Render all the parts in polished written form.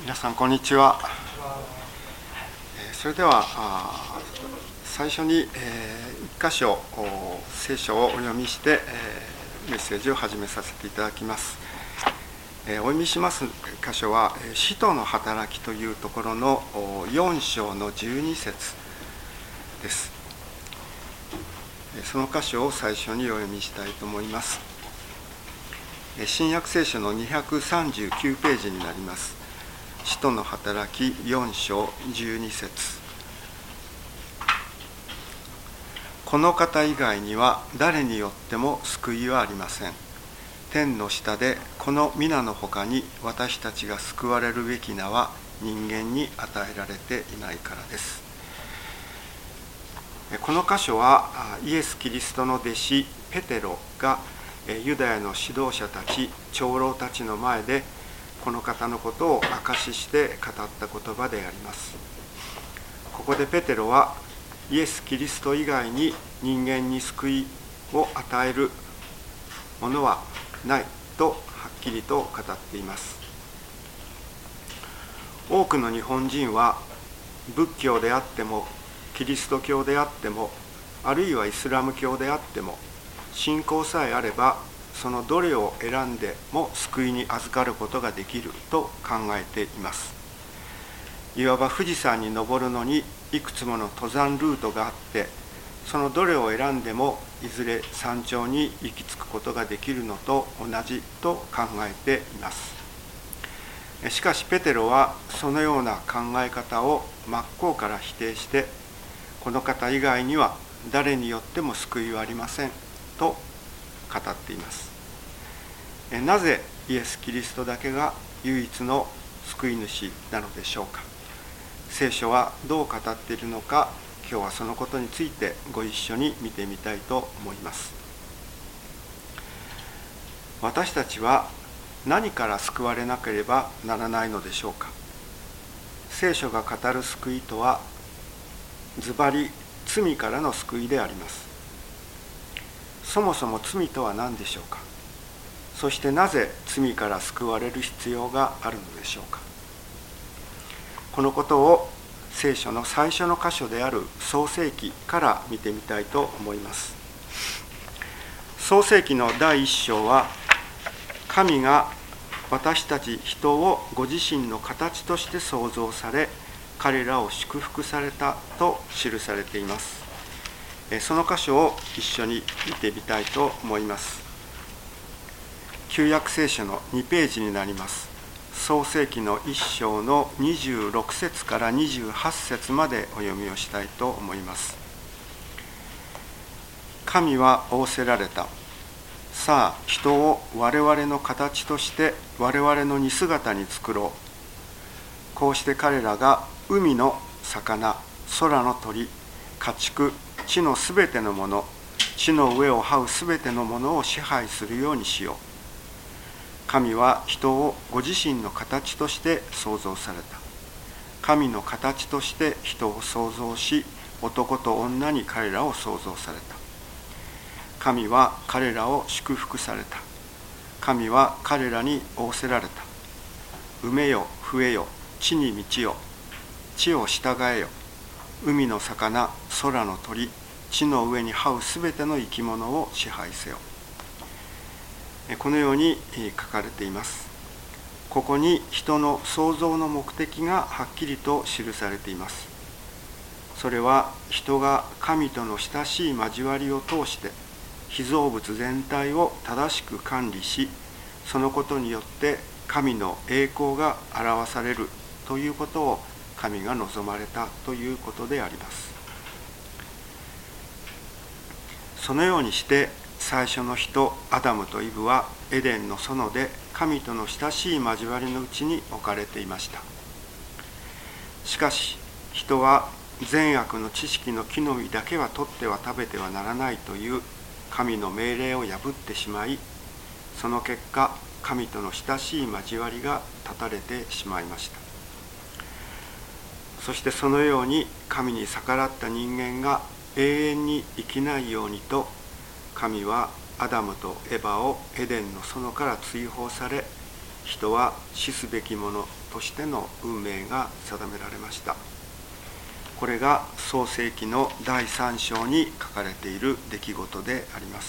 皆さんこんにちは。それでは最初に1箇所聖書をお読みしてメッセージを始めさせていただきます。お読みします箇所は使徒の働きというところの4章の12節です。その箇所を最初にお読みしたいと思います。新約聖書の239ページになります。使徒の働き4章12節。この方以外には誰によっても救いはありません。天の下でこの皆のほかに私たちが救われるべき名は人間に与えられていないからです。この箇所はイエス・キリストの弟子ペテロがユダヤの指導者たち、長老たちの前でこの方のことを証しして語った言葉であります。ここでペテロはイエス・キリスト以外に人間に救いを与えるものはないとはっきりと語っています。多くの日本人は仏教であってもキリスト教であってもあるいはイスラム教であっても信仰さえあればそのどれを選んでも救いに預かることができると考えています。いわば富士山に登るのにいくつもの登山ルートがあってそのどれを選んでもいずれ山頂に行き着くことができるのと同じと考えています。しかしペテロはそのような考え方を真っ向から否定してこの方以外には誰によっても救いはありませんと語っています。なぜイエス・キリストだけが唯一の救い主なのでしょうか。聖書はどう語っているのか、今日はそのことについてご一緒に見てみたいと思います。私たちは何から救われなければならないのでしょうか。聖書が語る救いとはズバリ罪からの救いであります。そもそも罪とは何でしょうか。そしてなぜ罪から救われる必要があるのでしょうか。このことを聖書の最初の箇所である創世記から見てみたいと思います。創世記の第1章は神が私たち人をご自身の形として創造され彼らを祝福されたと記されています。その箇所を一緒に見てみたいと思います。旧約聖書の2ページになります。創世記の1章の26節から28節までお読みをしたいと思います。神は仰せられた。さあ、人を我々の形として我々の似姿に作ろう。こうして彼らが海の魚、空の鳥、家畜、地のすべてのもの、地の上を這うすべてのものを支配するようにしよう。神は人をご自身の形として創造された。神の形として人を創造し、男と女に彼らを創造された。神は彼らを祝福された。神は彼らに仰せられた。埋めよ、増えよ、地に満ちよ。地を従えよ。海の魚、空の鳥、地の上に這うすべての生き物を支配せよ。このように書かれています。ここに人の創造の目的がはっきりと記されています。それは人が神との親しい交わりを通して被造物全体を正しく管理し、そのことによって神の栄光が表されるということを神が望まれたということであります。そのようにして最初の人アダムとイブはエデンの園で神との親しい交わりのうちに置かれていました。しかし人は善悪の知識の木の実だけは取っては食べてはならないという神の命令を破ってしまい、その結果神との親しい交わりが断たれてしまいました。そしてそのように神に逆らった人間が永遠に生きないようにと神はアダムとエバをエデンの園から追放され、 人は死すべきものとしての運命が定められました。これが創世記の第3章に書かれている出来事であります。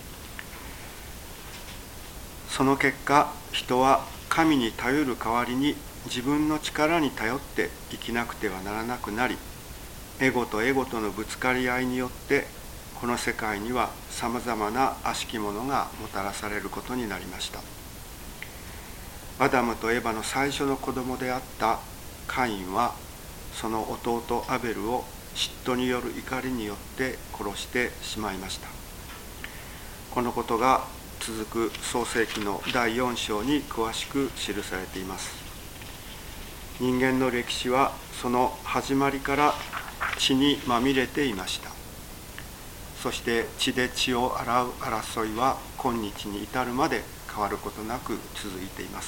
その結果、人は神に頼る代わりに自分の力に頼って生きなくてはならなくなり、エゴとエゴとのぶつかり合いによってこの世界にはさまざまな悪しきものがもたらされることになりました。アダムとエバの最初の子供であったカインは、その弟アベルを嫉妬による怒りによって殺してしまいました。このことが続く創世記の第4章に詳しく記されています。人間の歴史はその始まりから血にまみれていました。そして血で血を洗う争いは今日に至るまで変わることなく続いています。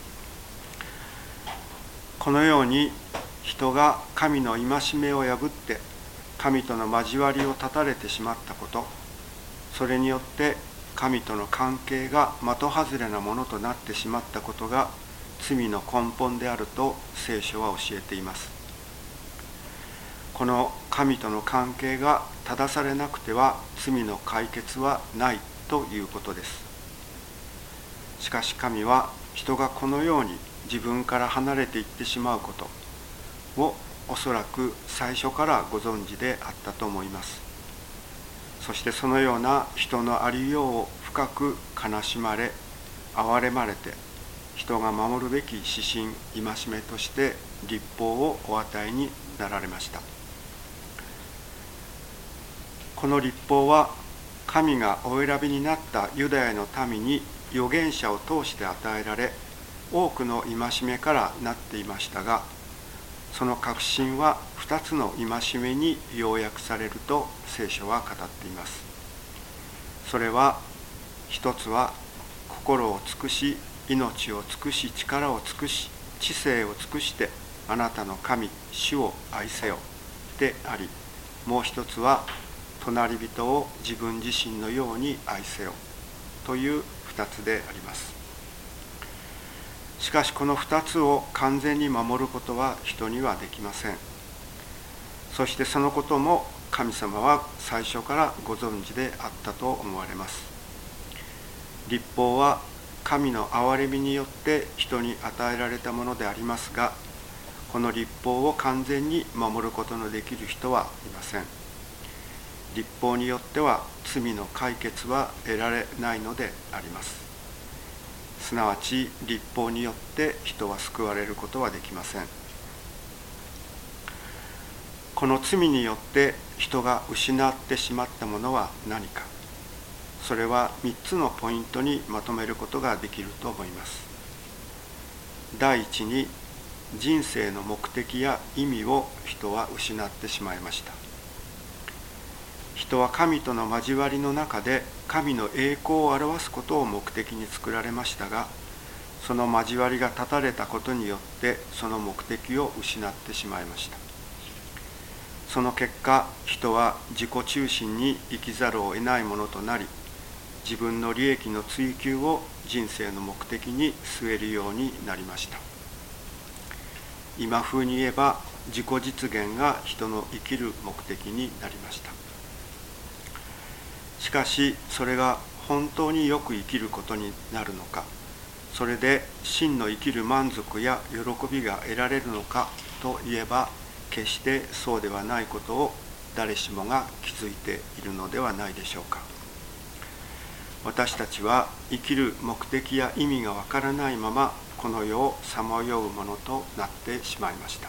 このように人が神の戒めを破って神との交わりを断たれてしまったこと、それによって神との関係が的外れなものとなってしまったことが罪の根本であると聖書は教えています。この神との関係が正されなくては罪の解決はないということです。しかし神は人がこのように自分から離れていってしまうことをおそらく最初からご存知であったと思います。そしてそのような人のありようを深く悲しまれ、憐れまれて、人が守るべき指針、戒めとして律法をお与えになられました。この律法は神がお選びになったユダヤの民に預言者を通して与えられ、多くの戒めからなっていましたが、その核心は2つの戒めに要約されると聖書は語っています。それは、一つは心を尽くし、命を尽くし、力を尽くし、知性を尽くしてあなたの神主を愛せよであり、もう一つは隣人を自分自身のように愛せよという2つであります。しかしこの2つを完全に守ることは人にはできません。そしてそのことも神様は最初からご存知であったと思われます。律法は神の憐れみによって人に与えられたものでありますが、この律法を完全に守ることのできる人はいません。律法によっては罪の解決は得られないのであります。すなわち律法によって人は救われることはできません。この罪によって人が失ってしまったものは何か。それは3つのポイントにまとめることができると思います。第一に、人生の目的や意味を人は失ってしまいました。人は神との交わりの中で神の栄光を表すことを目的に作られましたが、その交わりが断たれたことによってその目的を失ってしまいました。その結果、人は自己中心に生きざるを得ないものとなり、自分の利益の追求を人生の目的に据えるようになりました。今風に言えば、自己実現が人の生きる目的になりました。しかし、それが本当によく生きることになるのか、それで真の生きる満足や喜びが得られるのかといえば、決してそうではないことを誰しもが気づいているのではないでしょうか。私たちは生きる目的や意味がわからないまま、この世をさまようものとなってしまいました。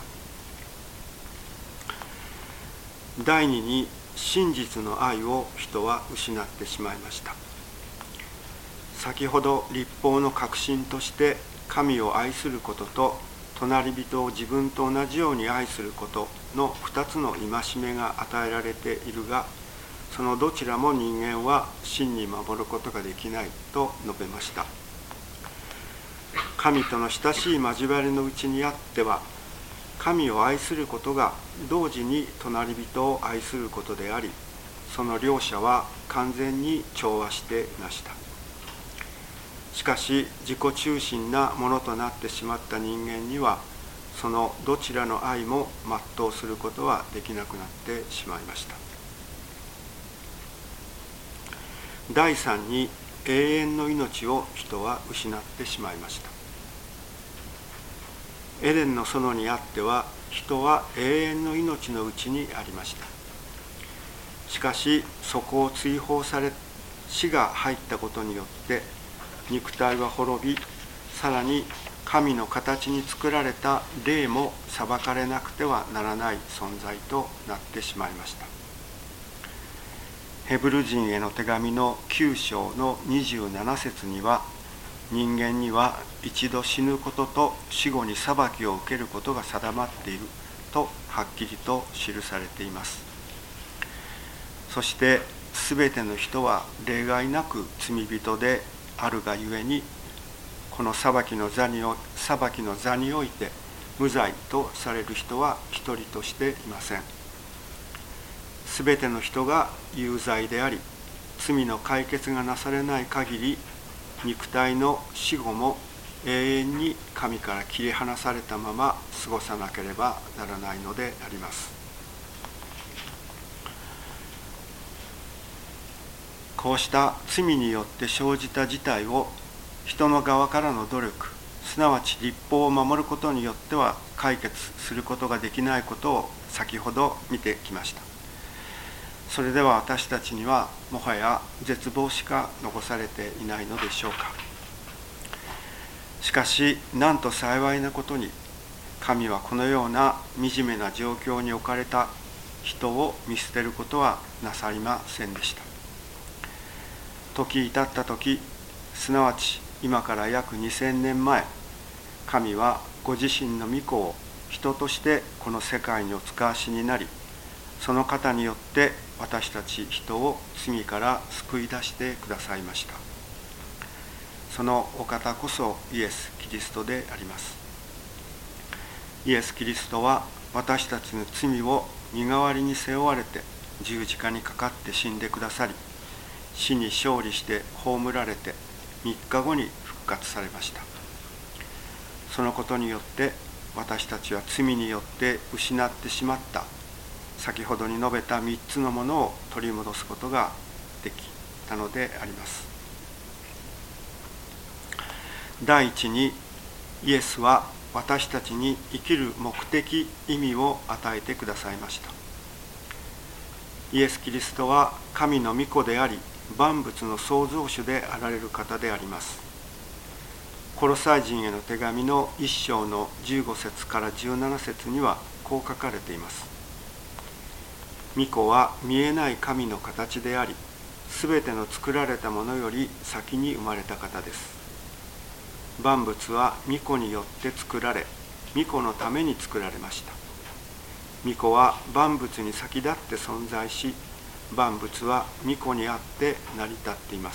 第二に、真実の愛を人は失ってしまいました。先ほど律法の核心として神を愛することと隣人を自分と同じように愛することの2つの戒めが与えられているが、そのどちらも人間は真に守ることができないと述べました。神との親しい交わりのうちにあっては、神を愛することが同時に隣人を愛することであり、その両者は完全に調和していました。 しかし自己中心なものとなってしまった人間には、そのどちらの愛も全うすることはできなくなってしまいました。第三に、永遠の命を人は失ってしまいました。エデンの園にあっては、人は永遠の命のうちにありました。しかしそこを追放され、死が入ったことによって肉体は滅び、さらに神の形に作られた霊も裁かれなくてはならない存在となってしまいました。ヘブル人への手紙の9章の27節には、人間には一度死ぬことと死後に裁きを受けることが定まっているとはっきりと記されています。そしてすべての人は例外なく罪人であるがゆえに、この裁きの座において無罪とされる人は一人としていません。すべての人が有罪であり、罪の解決がなされない限り、肉体の死後も永遠に神から切り離されたまま過ごさなければならないのであります。こうした罪によって生じた事態を人の側からの努力、すなわち律法を守ることによっては解決することができないことを先ほど見てきました。それでは私たちにはもはや絶望しか残されていないのでしょうか。しかしなんと幸いなことに、神はこのような惨めな状況に置かれた人を見捨てることはなさいませんでした。時至った時、すなわち今から約2000年前、神はご自身の御子を人としてこの世界にお使わしになり、その方によって私たち人を罪から救い出してくださいました。そのお方こそイエス・キリストであります。イエス・キリストは私たちの罪を身代わりに背負われて十字架にかかって死んでくださり、死に勝利して葬られて3日後に復活されました。そのことによって私たちは罪によって失ってしまった先ほどに述べた3つのものを取り戻すことができたのであります。第一に、イエスは私たちに生きる目的、意味を与えてくださいました。イエス・キリストは神の御子であり、万物の創造主であられる方であります。コロサイ人への手紙の1章の15節から17節にはこう書かれています。御子は見えない神の形であり、すべての作られたものより先に生まれた方です。万物は御子によって作られ、御子のために作られました。御子は万物に先立って存在し、万物は御子にあって成り立っています。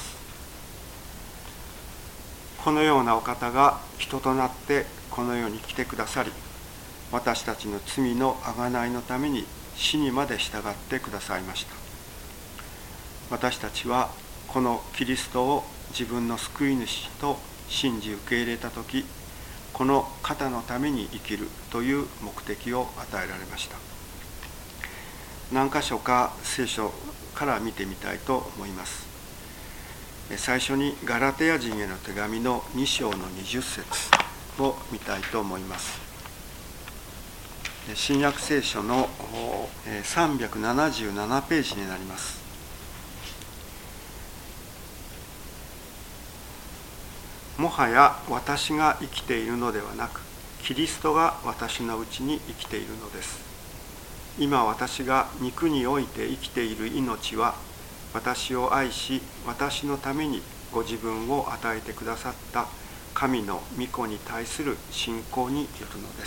このようなお方が人となってこの世に来てくださり、私たちの罪の贖いのために死にまで従ってくださいました。私たちはこのキリストを自分の救い主と信じ受け入れたとき、この方のために生きるという目的を与えられました。何箇所か聖書から見てみたいと思います。最初にガラテヤ人への手紙の2章の20節を見たいと思います。新約聖書の377ページになります。もはや私が生きているのではなく、キリストが私のうちに生きているのです。今私が肉において生きている命は、私を愛し、私のためにご自分を与えてくださった神の御子に対する信仰によるのです。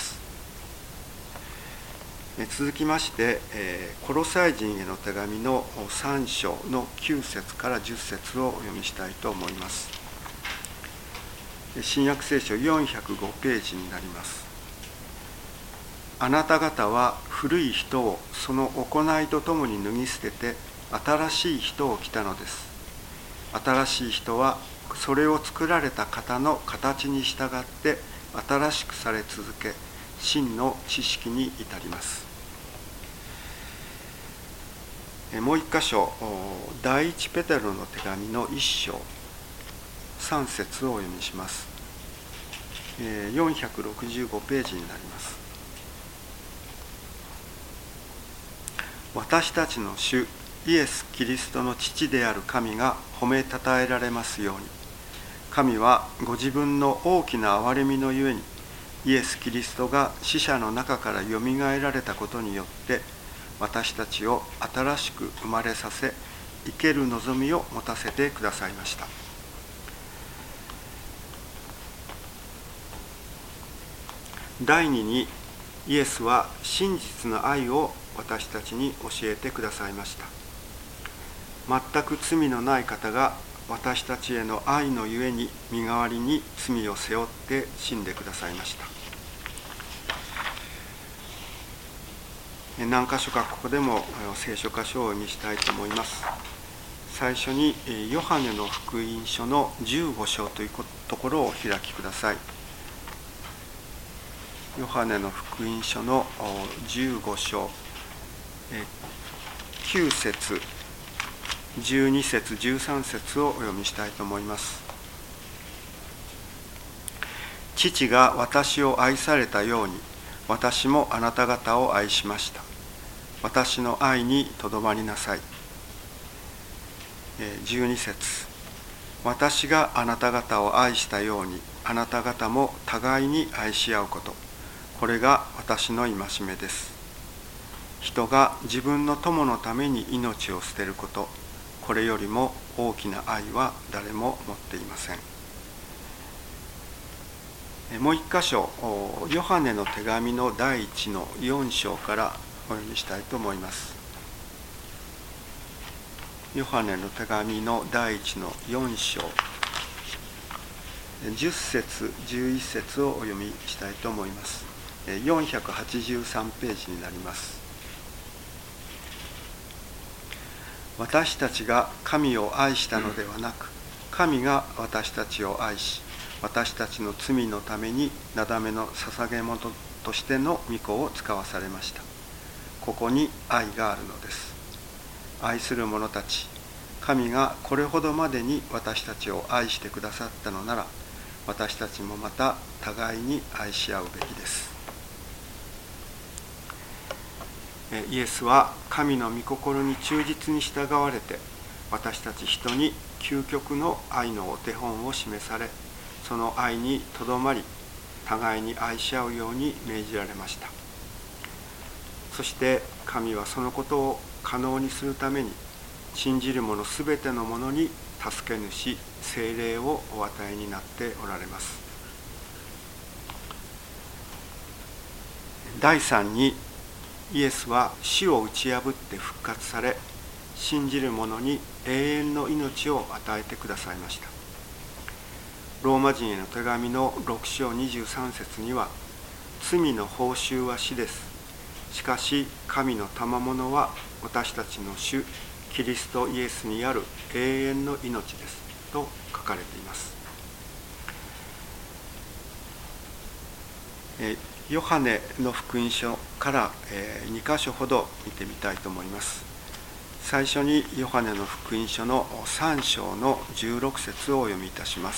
続きまして、コロサイ人への手紙の3章の9節から10節をお読みしたいと思います。新約聖書405ページになります。あなた方は古い人をその行いとともに脱ぎ捨てて新しい人を着たのです。新しい人はそれを作られた方の形に従って新しくされ続け、真の知識に至ります。もう一箇所、第一ペテロの手紙の1章3節をお読みします。465ページになります。私たちの主イエス・キリストの父である神が褒めたたえられますように。神はご自分の大きな憐れみのゆえに、イエス・キリストが死者の中からよみがえられたことによって、私たちを新しく生まれさせ、生ける望みを持たせてくださいました。第2に、イエスは真実の愛を私たちに教えてくださいました。全く罪のない方が私たちへの愛のゆえに身代わりに罪を背負って死んでくださいました。何箇所かここでも聖書箇所を読みしたいと思います。最初にヨハネの福音書の15章というところをお開きください。ヨハネの福音書の15章9節12節13節をお読みしたいと思います。父が私を愛されたように、私もあなた方を愛しました。私の愛にとどまりなさい。12節私があなた方を愛したように、あなた方も互いに愛し合うこと。これが私の戒めです。人が自分の友のために命を捨てること、これよりも大きな愛は誰も持っていません。もう一箇所、ヨハネの手紙の第1の4章からお読みしたいと思います。ヨハネの手紙の第1の4章10節11節をお読みしたいと思います。483ページになります。私たちが神を愛したのではなく、神が私たちを愛し、私たちの罪のためになだめの捧げ物としての御子を使わされました。ここに愛があるのです。愛する者たち、神がこれほどまでに私たちを愛してくださったのなら、私たちもまた互いに愛し合うべきです。イエスは神の御心に忠実に従われて、私たち人に究極の愛のお手本を示され、その愛にとどまり、互いに愛し合うように命じられました。そして神はそのことを可能にするために、信じる者すべての者に助け主、聖霊をお与えになっておられます。第3に、イエスは死を打ち破って復活され、信じる者に永遠の命を与えてくださいました。ローマ人への手紙の6章23節には、罪の報酬は死です。しかし神の賜物は私たちの主キリストイエスにある永遠の命ですと書かれています。ヨハネの福音書から2箇所ほど見てみたいと思います。最初にヨハネの福音書の3章の16節をお読みいたします。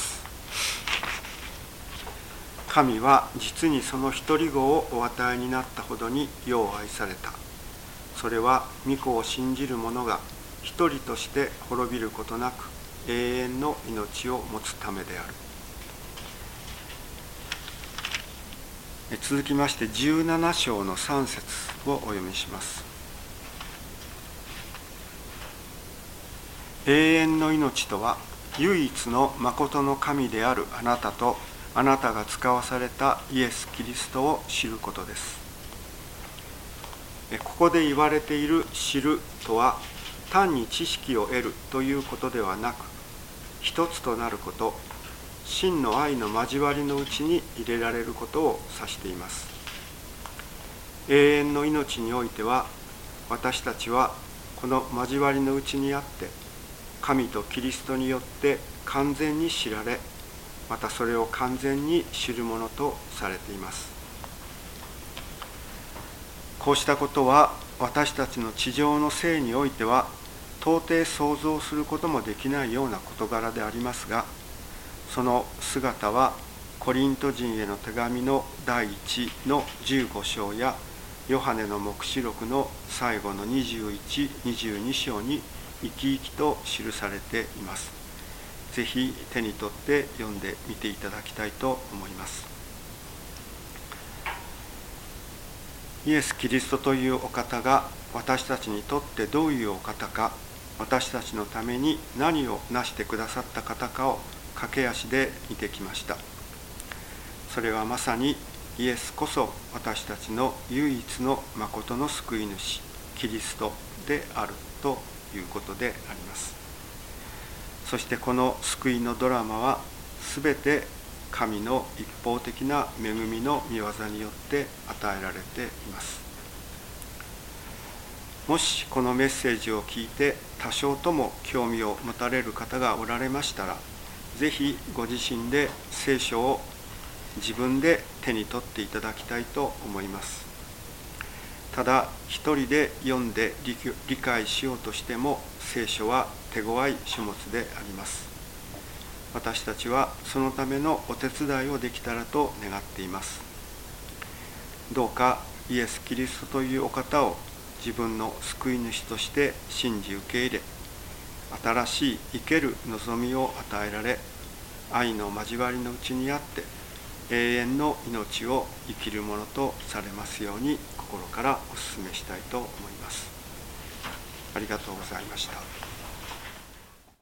神は実にその一人子をお与えになったほどに世を愛された。それは御子を信じる者が一人として滅びることなく永遠の命を持つためである。続きまして17章の3節をお読みします。永遠の命とは唯一の真の神であるあなたとあなたが使わされたイエス・キリストを知ることです。ここで言われている知るとは単に知識を得るということではなく、一つとなること、真の愛の交わりのうちに入れられることを指しています。永遠の命においては、私たちはこの交わりのうちにあって、 神とキリストによって完全に知られ、またそれを完全に知るものとされています。こうしたことは私たちの地上の生においては到底想像することもできないような事柄でありますが、その姿はコリント人への手紙の第1の15章やヨハネの黙示録の最後の21、22章に生き生きと記されています。ぜひ手に取って読んでみていただきたいと思います。イエス・キリストというお方が私たちにとってどういうお方か、私たちのために何をなしてくださった方かを駆け足で見てきました。それはまさにイエスこそ私たちの唯一の誠の救い主、キリストであるということであります。そしてこの救いのドラマはすべて神の一方的な恵みの御業によって与えられています。もしこのメッセージを聞いて多少とも興味を持たれる方がおられましたら、ぜひご自身で聖書を自分で手に取っていただきたいと思います。ただ一人で読んで理解しようとしても聖書は手強い書物であります。私たちはそのためのお手伝いをできたらと願っています。どうかイエス・キリストというお方を自分の救い主として信じ受け入れ、新しい生ける望みを与えられ、愛の交わりのうちにあって永遠の命を生きるものとされますように心からお勧めしたいと思います。ありがとうございました。